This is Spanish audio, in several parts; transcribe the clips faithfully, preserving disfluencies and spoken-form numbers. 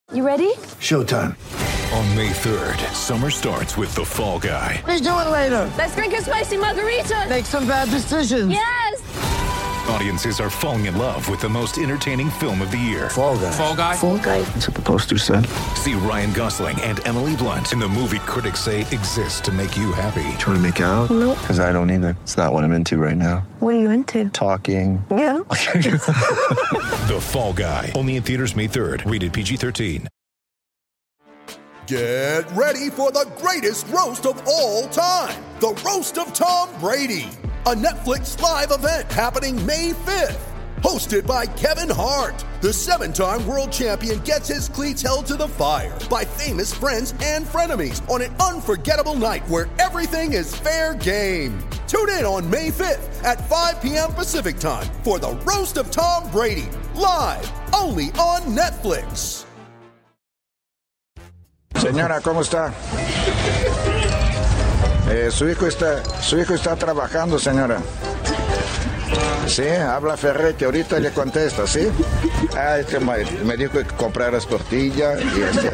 You ready? Showtime. On May third, summer starts with The Fall Guy. Let's do it later. Let's drink a spicy margarita. Make some bad decisions. Yes! Audiences are falling in love with the most entertaining film of the year. Fall Guy. Fall Guy? Fall guy. That's what the poster said. See Ryan Gosling and Emily Blunt in the movie critics say exists to make you happy. Trying to make it out? Nope. Because I don't either. It's not what I'm into right now. What are you into? Talking. Yeah. The Fall Guy. Only in theaters May third. Rated P G thirteen. Get ready for the greatest roast of all time. The Roast of Tom Brady. A Netflix live event happening May fifth. Hosted by Kevin Hart. The seven-time world champion gets his cleats held to the fire by famous friends and frenemies on an unforgettable night where everything is fair game. Tune in on May fifth at five p.m. Pacific time for the Roast of Tom Brady. Live only on Netflix. Señora, ¿cómo está? Eh, su hijo está, su hijo está trabajando, señora. Sí, habla Ferré, que ahorita le contesta, ¿sí? Ah, es que me, me dijo que compraras tortilla y este.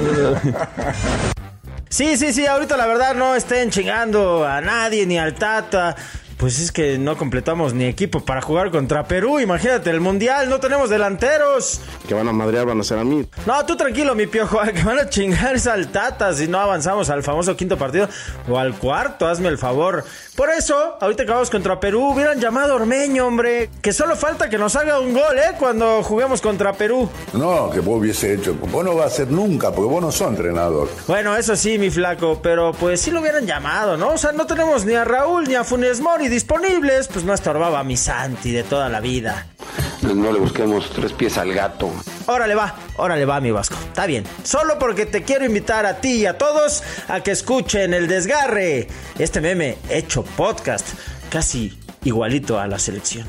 Sí, sí, sí, ahorita la verdad no estén chingando a nadie ni al Tata. Pues es que no completamos ni equipo para jugar contra Perú. Imagínate, el Mundial, no tenemos delanteros. Que van a madrear, van a ser a mí. No, tú tranquilo, mi piojo, al que van a chingar es al Tata si no avanzamos al famoso quinto partido o al cuarto, hazme el favor. Por eso, ahorita que vamos contra Perú, hubieran llamado a Ormeño, hombre. Que solo falta que nos haga un gol, ¿eh? Cuando juguemos contra Perú. No, que vos hubiese hecho. Vos no vas a hacer nunca, porque vos no sos entrenador. Bueno, eso sí, mi flaco, pero pues sí lo hubieran llamado, ¿no? O sea, no tenemos ni a Raúl ni a Funes Mori disponibles, pues no estorbaba a mi Santi de toda la vida. No, no le busquemos tres pies al gato. Órale va, órale va, mi Vasco. Está bien. Solo porque te quiero invitar a ti y a todos a que escuchen El Desgarre. Este meme hecho podcast, casi igualito a la selección.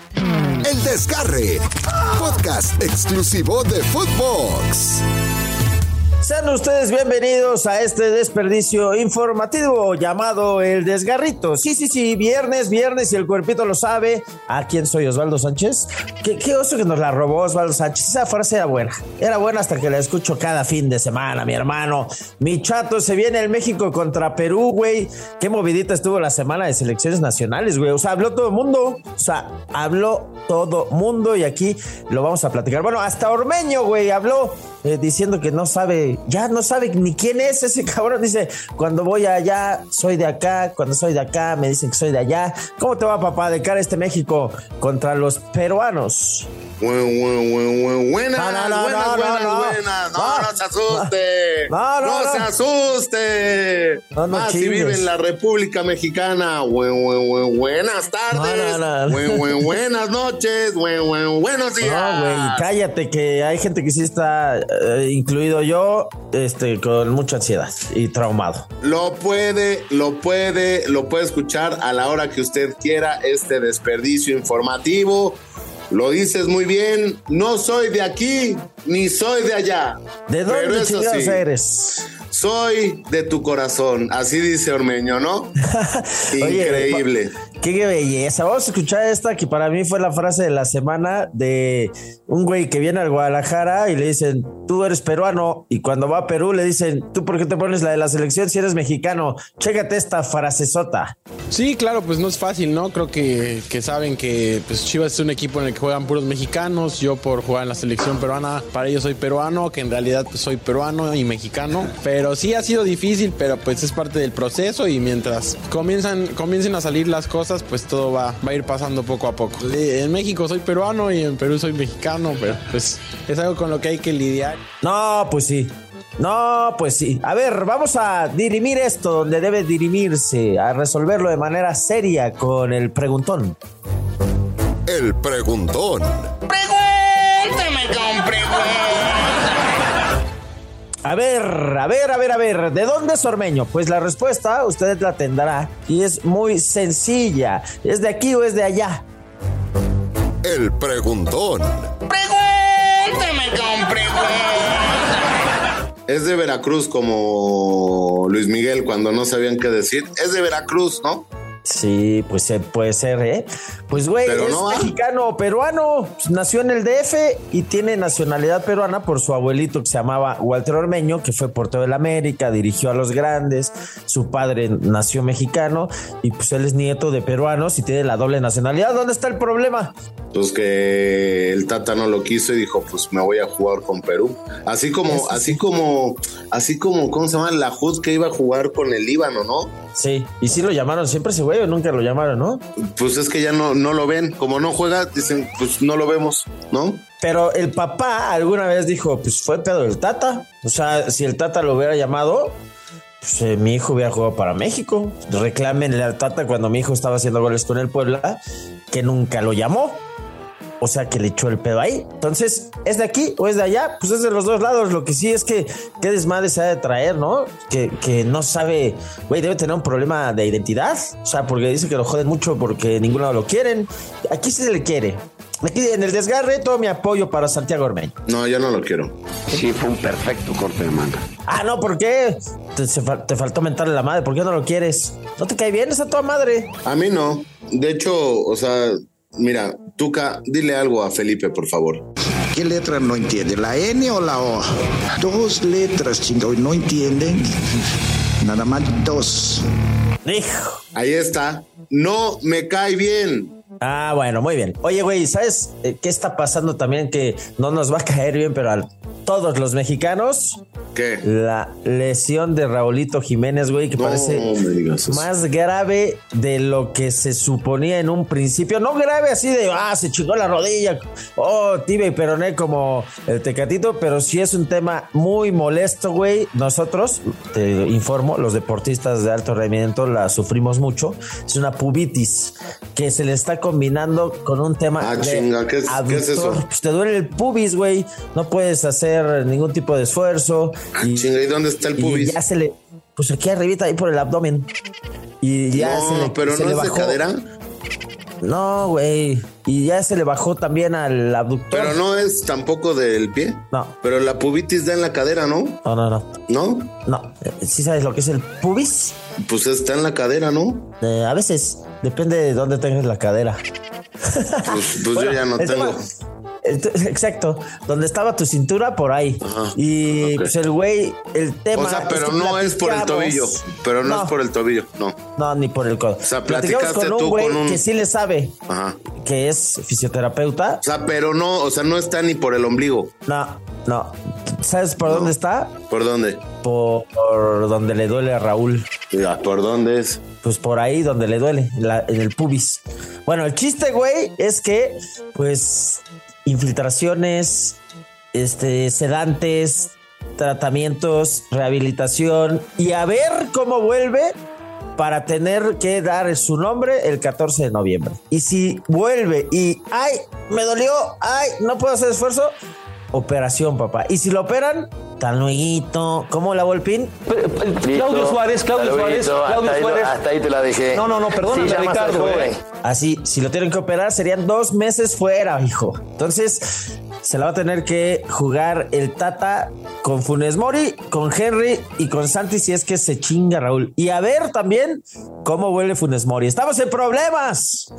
El Desgarre, podcast exclusivo de Footbox. Sean ustedes bienvenidos a este desperdicio informativo llamado El Desgarrito. Sí, sí, sí, viernes, viernes y el cuerpito lo sabe. ¿A quién soy, Osvaldo Sánchez? ¿Qué, qué oso que nos la robó Osvaldo Sánchez? Esa frase era buena. Era buena hasta que la escucho cada fin de semana, mi hermano. Mi chato, se viene el México contra Perú, güey. Qué movidita estuvo la semana de selecciones nacionales, güey. O sea, habló todo el mundo. O sea, habló todo mundo y aquí lo vamos a platicar. Bueno, hasta Ormeño, güey, habló eh, diciendo que no sabe... Ya no sabe ni quién es ese cabrón. Dice, cuando voy allá, soy de acá. Cuando soy de acá, me dicen que soy de allá. ¿Cómo te va, papá, de cara a este México contra los peruanos? Bueno, bueno, bueno, bueno. Buenas, no, no, no, buenas, no, buenas, no, buenas. No, no, no se asuste. No, no, no, no. se asuste. No, no ah, si chingues. vive en la República Mexicana. Buen, buen, buen, buenas tardes. No, no, no. Buen, buen, buenas noches. Buen, buen, buenos días. No, güey, cállate, que hay gente que sí está, eh, incluido yo, este, con mucha ansiedad y traumado. Lo puede, lo puede, lo puede escuchar a la hora que usted quiera, este desperdicio informativo. Lo dices muy bien, no soy de aquí, ni soy de allá. ¿De dónde chingados eres? Soy de tu corazón, así dice Ormeño, ¿no? Increíble. Oye, qué belleza. Vamos a escuchar esta que para mí fue la frase de la semana de un güey que viene al Guadalajara y le dicen, tú eres peruano, y cuando va a Perú le dicen, ¿tú por qué te pones la de la selección si eres mexicano? Chécate esta frasezota. Sí, claro, pues no es fácil, ¿no? Creo que, que saben que pues, Chivas es un equipo en el que juegan puros mexicanos. Yo por jugar en la selección peruana, para ellos soy peruano, que en realidad pues, soy peruano y mexicano. Pero sí ha sido difícil, pero pues es parte del proceso y mientras comienzan, comiencen a salir las cosas, pues todo va, va a ir pasando poco a poco. En México soy peruano y en Perú soy mexicano, pero pues es algo con lo que hay que lidiar. No, pues sí. No, pues sí. A ver, vamos a dirimir esto donde debe dirimirse, a resolverlo de manera seria con el preguntón. El preguntón. Pregúntame con preguntón. A ver, a ver, a ver, a ver, ¿de dónde es Ormeño? Pues la respuesta usted la tendrá y es muy sencilla. ¿Es de aquí o es de allá? El preguntón. Pregúntame con preguntón. Es de Veracruz, como Luis Miguel cuando no sabían qué decir. Es de Veracruz, ¿no? Sí, pues eh, puede ser, ¿eh? Pues, güey, es no, mexicano, peruano. Pues, nació en el D F y tiene nacionalidad peruana por su abuelito que se llamaba Walter Ormeño, que fue portero del América, dirigió a los grandes. Su padre nació mexicano y pues él es nieto de peruanos y tiene la doble nacionalidad. ¿Dónde está el problema? Pues que el Tata no lo quiso y dijo, pues me voy a jugar con Perú. Así como, Eso así sí. como, así como, ¿cómo se llama? La J U D que iba a jugar con el Líbano, ¿no? Sí, y sí lo llamaron siempre ese güey o nunca lo llamaron, ¿no? Pues es que ya no, no lo ven, como no juega, dicen, pues no lo vemos, ¿no? Pero el papá alguna vez dijo, pues fue pedo del Tata. O sea, si el Tata lo hubiera llamado, pues eh, mi hijo hubiera jugado para México. Reclámenle al Tata cuando mi hijo estaba haciendo goles con el Puebla, que nunca lo llamó. O sea, que le echó el pedo ahí. Entonces, ¿es de aquí o es de allá? Pues es de los dos lados. Lo que sí es que qué desmadre se ha de traer, ¿no? Que, que no sabe, güey, debe tener un problema de identidad. O sea, porque dice que lo joden mucho porque ninguno lo quieren. Aquí se le quiere. Aquí en el desgarre, todo mi apoyo para Santiago Ormeño. No, yo no lo quiero. Sí, fue un perfecto corte de manga. Ah, no, ¿por qué? Te, se, te faltó mentarle la madre. ¿Por qué no lo quieres? ¿No te cae bien esa toda madre? A mí no. De hecho, o sea... Mira, Tuca, dile algo a Felipe, por favor. ¿Qué letra no entiende? ¿La N o la O? Dos letras, chingado, no entienden. Nada más dos. Hijo. Ahí está. No me cae bien. Ah, bueno, muy bien. Oye, güey, ¿sabes qué está pasando también que no nos va a caer bien, pero a todos los mexicanos? ¿Qué? La lesión de Raulito Jiménez, güey, que no, parece más grave de lo que se suponía en un principio. No grave así de, ah, se chingó la rodilla, oh, tibia y peroné como el Tecatito, pero sí es un tema muy molesto, güey. Nosotros, te informo, los deportistas de alto rendimiento la sufrimos mucho. Es una pubitis que se le está combinando con un tema ah, de chinga, ¿qué es, ¿qué es eso? Pues te duele el pubis, güey, no puedes hacer ningún tipo de esfuerzo. Ah, y, chinga, ¿y dónde está el pubis? Y ya se le, pues aquí arribita, ahí por el abdomen. Y ya no, se le, pero se no le es bajó. de cadera. No, güey. Y ya se le bajó también al abductor. Pero no es tampoco del pie. No. Pero la pubitis da en la cadera, ¿no? No, no, no. ¿No? No. ¿Sí sabes lo que es el pubis? Pues está en la cadera, ¿no? Eh, a veces. Depende de dónde tengas la cadera. Pues, pues bueno, yo ya no tengo. Tema, exacto, donde estaba tu cintura, por ahí. Ajá, y okay. Pues el güey, el tema. O sea, pero es no es por el tobillo. Pero no, no es por el tobillo, no. No, ni por el codo. O sea, platicaste con un tú güey con un. Que sí le sabe. Ajá. Que es fisioterapeuta. O sea, pero no, o sea, no está ni por el ombligo. No, no. ¿Sabes por no. dónde está? ¿Por dónde? Por, por donde le duele a Raúl. Ya, ¿por dónde es? Pues por ahí donde le duele, en, la, en el pubis. Bueno, el chiste, güey, es que, pues, infiltraciones, este, sedantes, tratamientos, rehabilitación y a ver cómo vuelve para tener que dar su nombre el catorce de noviembre. Y si vuelve y, ay, me dolió, ay, no puedo hacer esfuerzo, operación, papá. Y si lo operan, tan lueguito. ¿Cómo la Volpín? Claudio Suárez, Claudio Suárez, Claudio hasta Suárez. Ahí, hasta ahí te la dejé. No, no, no, perdóname, sí, Ricardo. Eh. Así, si lo tienen que operar, serían dos meses fuera, hijo. Entonces, se la va a tener que jugar el Tata con Funes Mori, con Henry y con Santi si es que se chinga Raúl. Y a ver también cómo vuelve Funes Mori. ¡Estamos en problemas!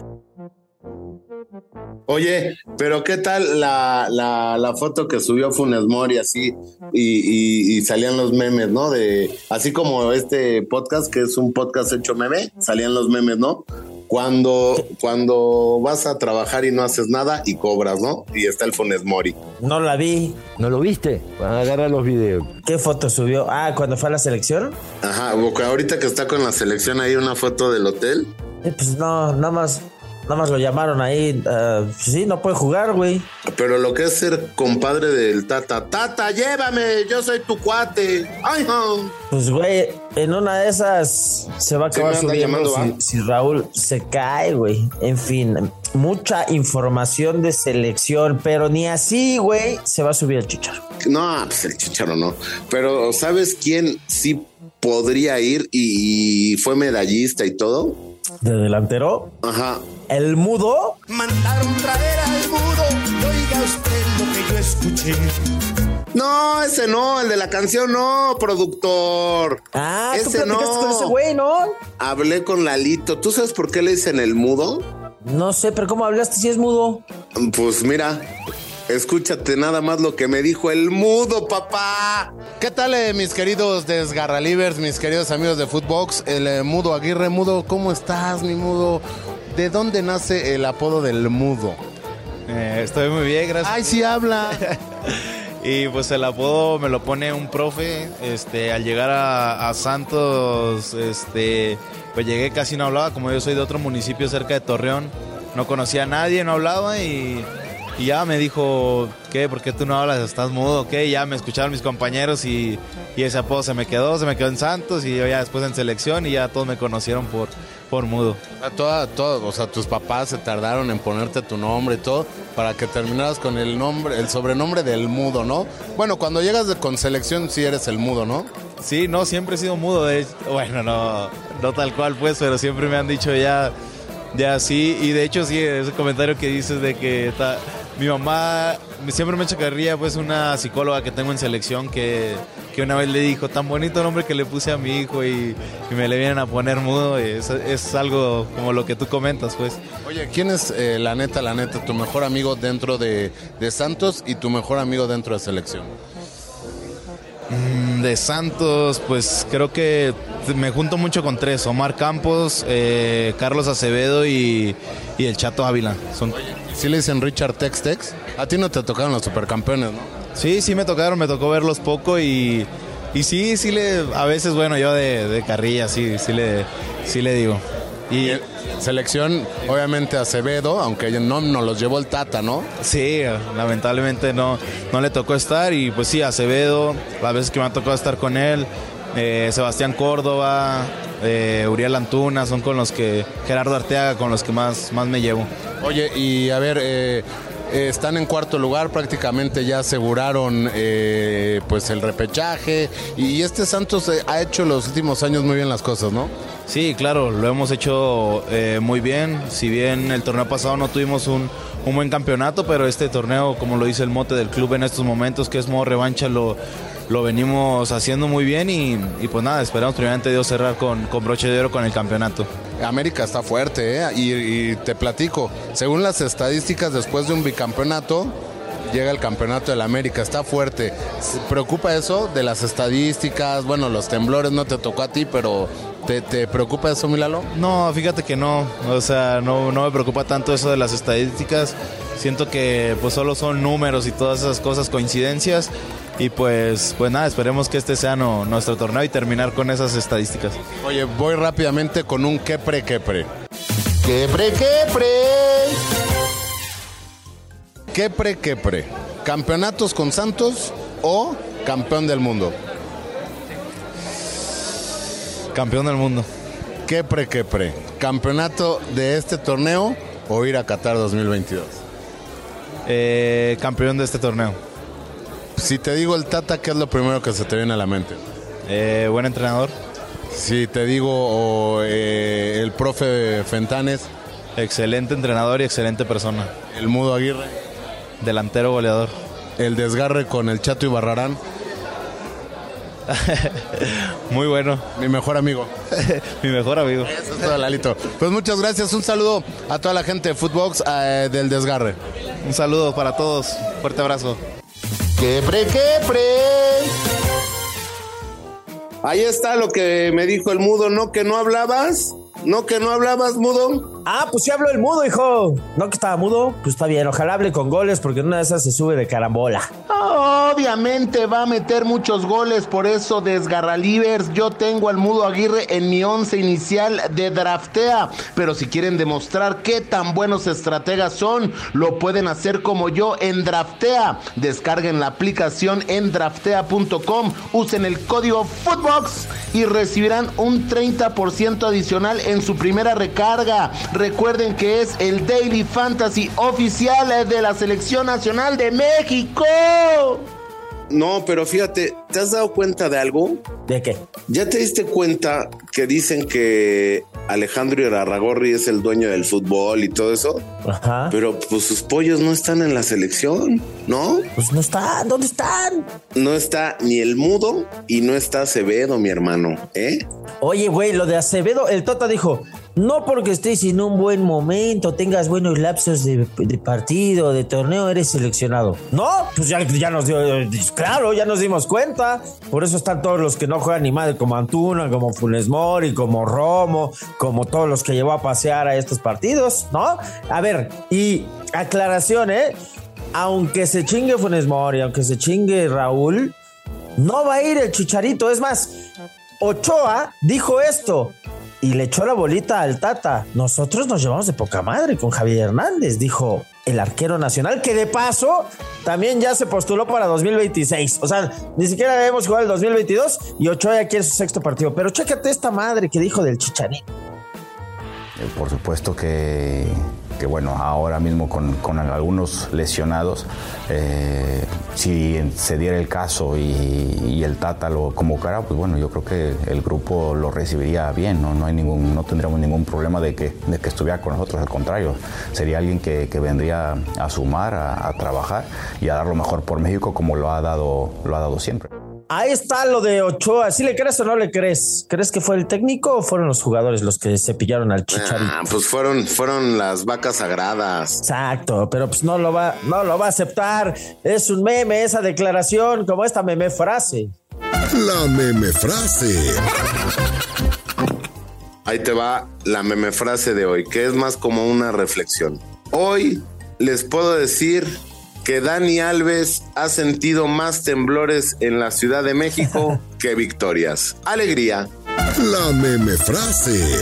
Oye, pero ¿qué tal la, la, la foto que subió Funes Mori así y, y, y salían los memes, ¿no? De así como este podcast, que es un podcast hecho meme, salían los memes, ¿no? Cuando, cuando vas a trabajar y no haces nada y cobras, ¿no? Y está el Funes Mori. No la vi. ¿No lo viste? Van a agarrar los videos. ¿Qué foto subió? Ah, ¿cuando fue a la selección? Ajá, porque ahorita que está con la selección ahí una foto del hotel. Eh, pues no, nada más... Nada más lo llamaron ahí. Uh, sí, no puede jugar, güey. Pero lo que es ser compadre del Tata. Tata, llévame, yo soy tu cuate. Ay, no. Pues, güey, en una de esas se va a acabar subiendo si, si Raúl se cae, güey. En fin, mucha información de selección, pero ni así, güey, se va a subir el Chicharo. No, pues el Chicharo no. Pero, ¿sabes quién sí podría ir y, y fue medallista y todo? ¿De delantero? Ajá. ¿El Mudo? Mandaron traer al Mudo y oiga usted lo que yo escuché. No, ese no, el de la canción no, productor. Ah, ese tú platicaste no. con ese güey, ¿no? Hablé con Lalito. ¿Tú sabes por qué le dicen el mudo? No sé, pero ¿cómo hablaste si es mudo? Pues mira, escúchate nada más lo que me dijo el mudo, papá. ¿Qué tal, eh, mis queridos desgarralivers, mis queridos amigos de Footbox? El eh, Mudo Aguirre. Mudo, ¿cómo estás, mi mudo? ¿De dónde nace el apodo del mudo? Eh, estoy muy bien, gracias. ¡Ay, sí habla! Y pues el apodo me lo pone un profe. Este, al llegar a, a Santos, este, pues llegué, casi no hablaba, como yo soy de otro municipio cerca de Torreón. No conocía a nadie, no hablaba y, y ya me dijo, ¿qué? ¿Por qué tú no hablas? ¿Estás mudo? ¿Qué? Y ya me escucharon mis compañeros y, y ese apodo se me quedó, se me quedó en Santos y yo ya después en selección y ya todos me conocieron por, por mudo. A toda, todo, o sea, tus papás se tardaron en ponerte tu nombre y todo para que terminaras con el nombre, el sobrenombre del mudo, ¿no? Bueno, cuando llegas de, con selección sí eres el mudo, ¿no? Sí, no, siempre he sido mudo. De, bueno, no, no tal cual pues, pero siempre me han dicho ya, ya sí. Y de hecho sí, ese comentario que dices de que ta, mi mamá siempre me echa carrilla, pues una psicóloga que tengo en selección que, que una vez le dijo, tan bonito nombre que le puse a mi hijo y, y me le vienen a poner mudo. Y es, es algo como lo que tú comentas, pues. Oye, ¿quién es eh, la neta, la neta, tu mejor amigo dentro de, de Santos y tu mejor amigo dentro de selección? De Santos, pues creo que me junto mucho con tres: Omar Campos, eh, Carlos Acevedo y, y el Chato Ávila. Son... ¿Sí le dicen Richard Tex Tex? A ti no te tocaron los supercampeones, ¿no? Sí, sí me tocaron, me tocó verlos poco y, y sí, sí le, a veces, bueno, yo de, de carrilla, sí, sí le, sí le digo. Y selección, obviamente Acevedo, aunque no nos los llevó el Tata, ¿no? Sí, lamentablemente no, no le tocó estar y pues sí, Acevedo, las veces que me ha tocado estar con él, eh, Sebastián Córdoba, eh, Uriel Antuna, son con los que, Gerardo Arteaga, con los que más, más me llevo. Oye, y a ver, eh, eh, están en cuarto lugar, prácticamente ya aseguraron eh, pues el repechaje y este Santos eh, ha hecho los últimos años muy bien las cosas, ¿no? Sí, claro, lo hemos hecho eh, muy bien. Si bien el torneo pasado no tuvimos un, un buen campeonato, pero este torneo, como lo dice el mote del club en estos momentos, que es modo revancha, lo, lo venimos haciendo muy bien y, y pues nada, esperamos primeramente Dios cerrar con, con broche de oro con el campeonato. América está fuerte, ¿eh? Y, y te platico, según las estadísticas, después de un bicampeonato, llega el campeonato del América, está fuerte. ¿Preocupa eso de las estadísticas? Bueno, los temblores no te tocó a ti, pero ¿te, te preocupa eso, Milalo? No, fíjate que no, o sea, no, no me preocupa tanto eso de las estadísticas. Siento que pues solo son números y todas esas cosas, coincidencias. Y pues, pues nada, esperemos que este sea no, nuestro torneo y terminar con esas estadísticas. Oye, voy rápidamente con un quepre, quepre. Quepre, quepre. Quepre, quepre. ¿Campeonatos con Santos o campeón del mundo? Campeón del mundo. Quepre, quepre. ¿Campeonato de este torneo o ir a Qatar dos mil veintidós? Eh, campeón de este torneo. Si te digo el Tata, ¿qué es lo primero que se te viene a la mente? Eh, buen entrenador. Si te digo oh, eh, el profe Fentanes. Excelente entrenador y excelente persona. El Mudo Aguirre. Delantero goleador. El desgarre con el Chato Ibarrarán. Muy bueno. Mi mejor amigo. Mi mejor amigo. Eso es todo, Lalito. Pues muchas gracias. Un saludo a toda la gente de Footbox eh, del Desgarre. Un saludo para todos. Fuerte abrazo. ¡Quepre, quepre! Ahí está lo que me dijo el mudo, ¿no? Que no hablabas. ¿No que no hablabas, mudo? Ah, pues sí habló el mudo, hijo. No que estaba mudo, pues está bien. Ojalá hable con goles porque en una de esas se sube de carambola. Obviamente va a meter muchos goles, por eso Desgarralivers, yo tengo al Mudo Aguirre en mi once inicial de Draftea. Pero si quieren demostrar qué tan buenos estrategas son, lo pueden hacer como yo en Draftea. Descarguen la aplicación en draftea punto com, usen el código Footbox y recibirán un treinta por ciento adicional en su primera recarga. Recuerden que es el Daily Fantasy oficial de la Selección Nacional de México. No, pero fíjate, ¿te has dado cuenta de algo? ¿De qué? ¿Ya te diste cuenta que dicen que Alejandro Irarrágorri es el dueño del fútbol y todo eso. Ajá. Pero pues sus pollos no están en la selección, ¿no? Pues no están, ¿dónde están? No está ni el Mudo y no está Acevedo, mi hermano, ¿eh? Oye, güey, lo de Acevedo, el Tota dijo, no porque estés en un buen momento, tengas buenos lapsos de, de partido, de torneo, eres seleccionado. No, pues ya, ya nos dio, claro, ya nos dimos cuenta. Por eso están todos los que no juegan ni madre, como Antuna, como Funes Mori, como Romo, como todos los que llevó a pasear a estos partidos, ¿no? A ver, y aclaración, ¿eh? Aunque se chingue Funes Mori, aunque se chingue Raúl, no va a ir el Chicharito. Es más, Ochoa dijo esto y le echó la bolita al Tata. Nosotros nos llevamos de poca madre con Javier Hernández, dijo el arquero nacional, que de paso también ya se postuló para dos mil veintiséis. O sea, ni siquiera hemos jugado el dos mil veintidós y Ochoa ya quiere su sexto partido. Pero chécate esta madre que dijo del Chicharito. Por supuesto que, que bueno, ahora mismo con, con algunos lesionados, eh, si se diera el caso y, y el Tata lo convocara, pues bueno, yo creo que el grupo lo recibiría bien, no, no hay ningún, no tendríamos ningún problema de que, de que estuviera con nosotros, al contrario, sería alguien que, que vendría a sumar, a, a trabajar y a dar lo mejor por México como lo ha dado, lo ha dado siempre. Ahí está lo de Ochoa. ¿Sí le crees o no le crees? ¿Crees que fue el técnico o fueron los jugadores los que se pillaron al Chicharito? Ah, pues fueron, fueron las vacas sagradas. Exacto, pero pues no lo va, no lo va a aceptar. Es un meme esa declaración, como esta meme frase. La meme frase. Ahí te va la meme frase de hoy, que es más como una reflexión. Hoy les puedo decir que Dani Alves ha sentido más temblores en la Ciudad de México que victorias. Alegría. La meme frase.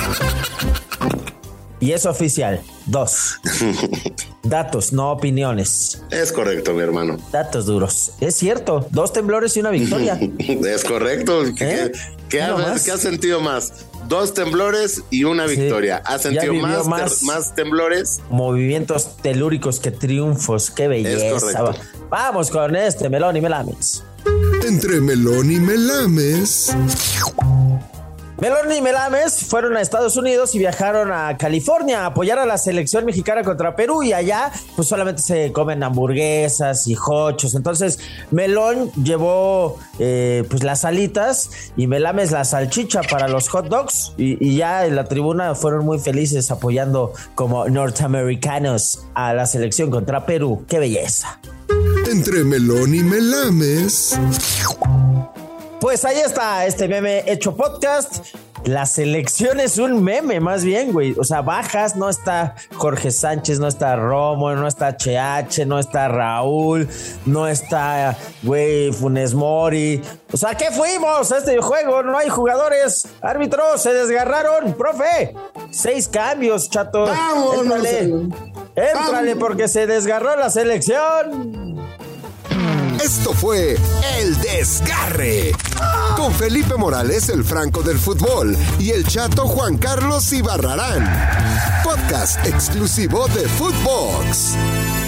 Y es oficial. Dos. Datos, no opiniones. Es correcto, mi hermano. Datos duros. Es cierto. Dos temblores y una victoria. Es correcto. ¿Eh? ¿Qué, qué, ha, ¿Qué ha sentido más? Dos temblores y una victoria. Sí. ¿Ha sentido más, más, ter, más temblores? Movimientos telúricos que triunfos. Qué belleza. Vamos con este Melón y Melames. Entre Melón y Melames. Melón y Melames fueron a Estados Unidos y viajaron a California a apoyar a la selección mexicana contra Perú, y allá pues solamente se comen hamburguesas y hochos. Entonces Melón llevó eh, pues las alitas y Melames la salchicha para los hot dogs, y, y ya en la tribuna fueron muy felices apoyando como norteamericanos a la selección contra Perú. ¡Qué belleza! Entre Melón y Melames. Pues ahí está este meme hecho podcast. La selección es un meme, más bien, güey. O sea, bajas, no está Jorge Sánchez, no está Romo, no está H H, no está Raúl, no está, güey, Funes Mori. O sea, ¿qué fuimos a este juego? No hay jugadores. Árbitros, se desgarraron, profe. Seis cambios, chato. Vámonos. Éntrale, éntrale porque se desgarró la selección. Esto fue El Desgarre con Felipe Morales, el Franco del fútbol, y el chato Juan Carlos Ibarrarán. Podcast exclusivo de Footbox.